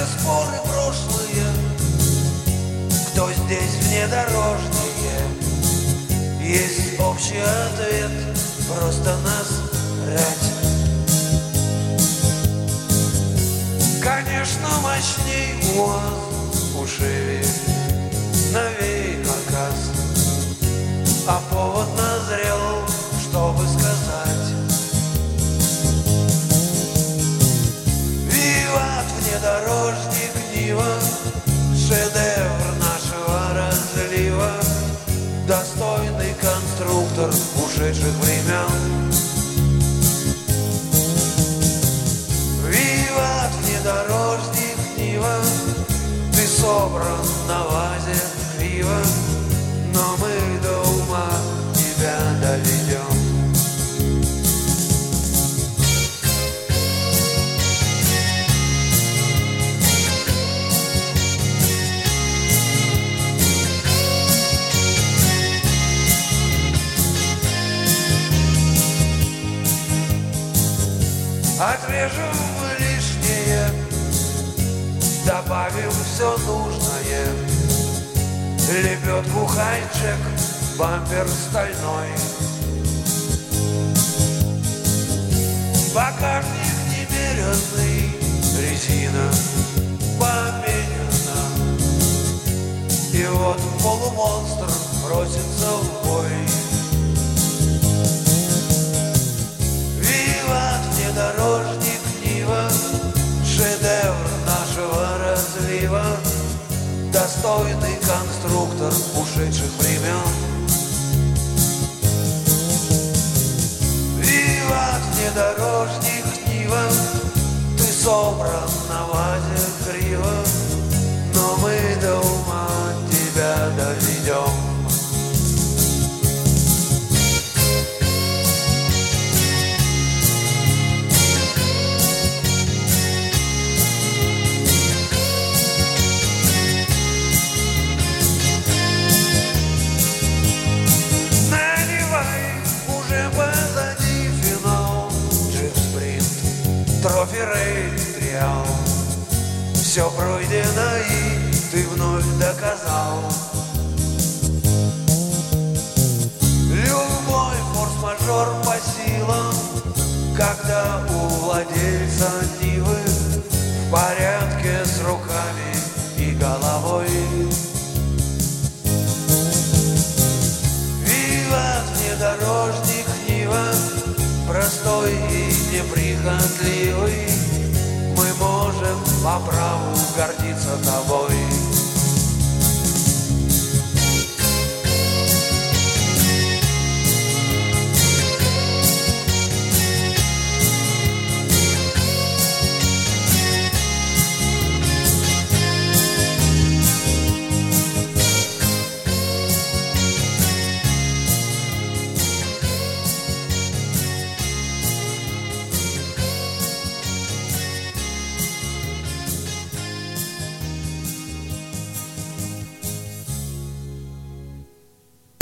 все споры прошлые, кто здесь внедорожнее? Есть общий ответ, просто насрать. Конечно, мощней УАЗ, ушивее, новей каркас, а повод назрел, чтобы сказать: виват внедорожник Нива, шедевр нашего разлива, достойный конструктор ушедших времен. Виват внедорожник Нива, ты собран на вазе криво, но мы до ума тебя доведем. Отрежем лишнее, добавим все нужное. Лебедку хайчек, бампер стальной, багажник немеренный, резина поменена. И вот полумонстр просится в бой. Виват внедорожник Нива, шедевр нашего разлива, достойный конструктор ушедших времен. Виват внедорожник Нива, ты собран на вазе криво, но мы до ума тебя доведем. Трофи-рейд триал, все пройдено и ты вновь доказал. Любой форс-мажор по силам, когда у владельца Нивы в порядке с руками и головой. Виват внедорожник Нива, простой и неприхотливый, мы можем по праву гордиться тобой.